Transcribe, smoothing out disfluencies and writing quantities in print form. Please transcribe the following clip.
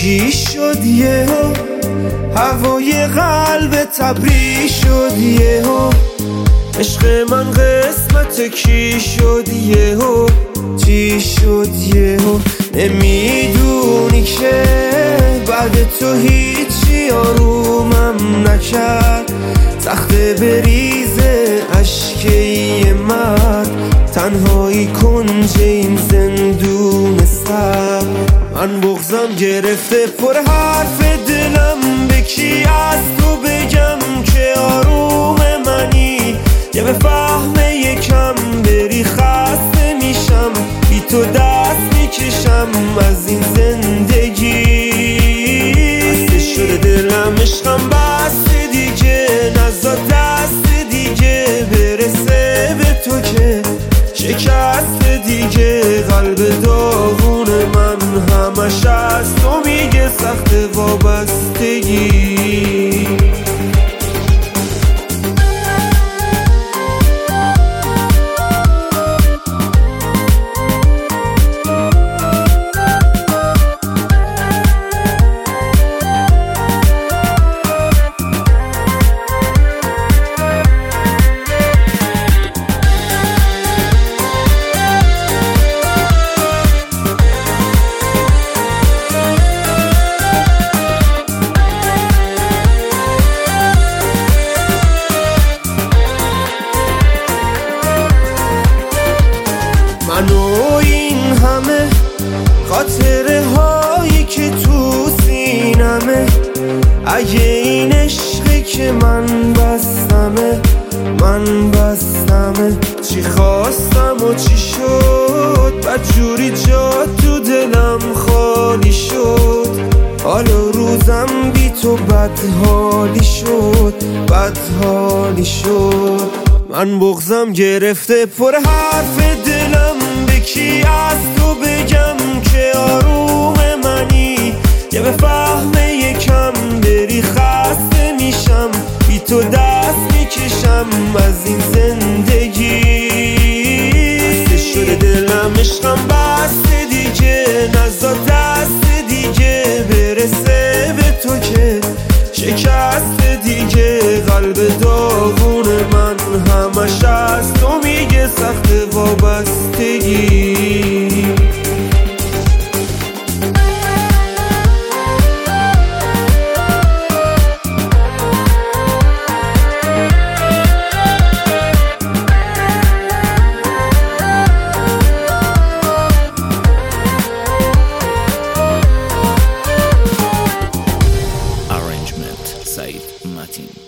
چی شد یهو هوای قلب تبری شد یهو عشق من قسمت کی شد یهو چی شد یهو نمیدونی که بعد تو هیچی آرومم نکرد سخته بریزه اشکه مرد تنهایی کنج این زندون سر من بغضم گرفته پر حرف دلم به کی از تو بگم که آروم منی یه بفهمه یکم بری خسته میشم بی تو دست میکشم از این زندگی بسته شده دلم عشقم بسته دیگه نزا دست دیگه برسه به تو که شکست دیگه قلب داغون من همش از تو میگه سخت وابستگی من و این همه خاطره هایی که تو سینمه اگه این عشقی که من بستمه چی خواستم و چی شد بدجوری جا تو دلم خالی شد حالا روزم بی تو بدحالی شد من بغضم گرفته پر حرف دلم به کی از تو بگم که آروم منی یه بفهمه یکم بری خسته میشم بی تو دست میکشم از این زندگی بسته شده دلم عشقم بسته دیگه نزا دست دیگه برسه به تو که شکست دیگه قلب داغون من همش از تو میگه سخت وابستگی Arrangement Said Matin.